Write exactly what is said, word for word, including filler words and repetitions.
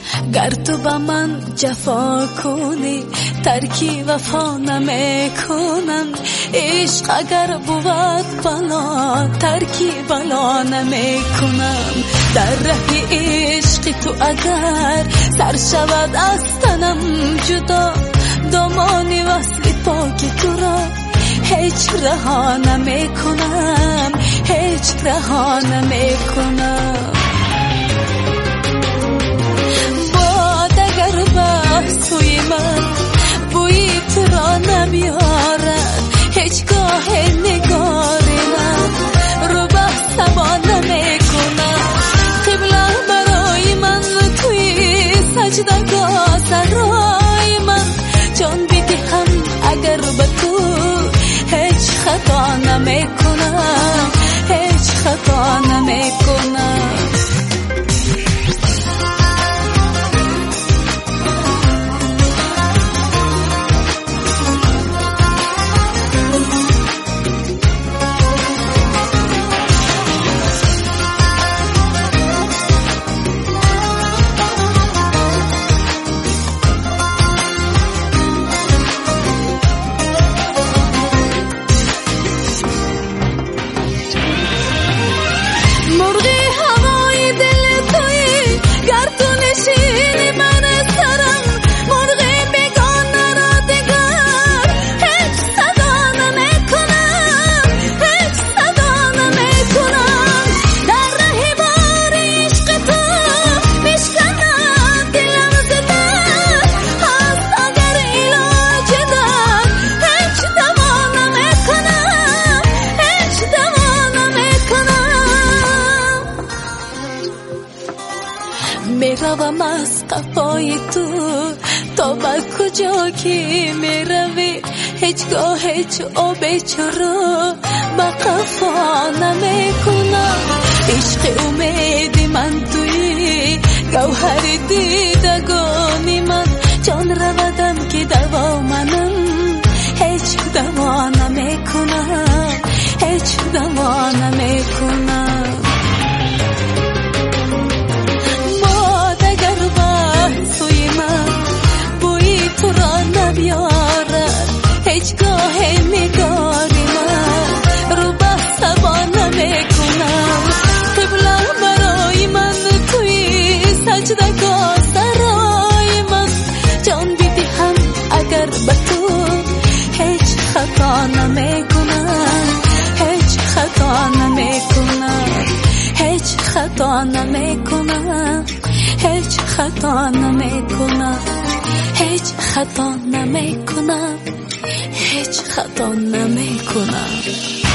گر تو با من جفا کنی ترکی وفا نمیکنم. عشق اگر بود بلا ترکی بلا نمیکنم. در ره عشق تو اگر سر شود از تنم جدا دامانی وصل پاک تو را هیچ رها نمیکنم، هیچ رها نمیکنم. باد اگر به سوی من بوی تو را نمیارد هیچگاه نگار من رو به سبا نمیکنم. قبله برای من توی سجدگاه سرای من جان بدهم اگر به تو هیچ خطا نمیکنم، هیچ خطا نمیکنم. میروم از قفای تو تا به کجا که میروی هیچگاه هیچ آب چرا به قفا نمیکنم. عشق امید من توی گوهر دیدگانی من جان رودم که دوا منم هیچ دوا نمیکنم، هیچ دوا نمیکنم. سوی من بوی تو را نمیارد هیچگاه نگاری من رو به سبا نمیکنم. قبله برای من توی سجدگاه سرای من جان بدهم اگر به تو هیچ خطا نمیکنم، هیچ خطا نمیکنم، هیچ خطا نمیکنم، هیچ خطا نمیکنم، هیچ خطا نمیکنم، هیچ خطا نمیکنم.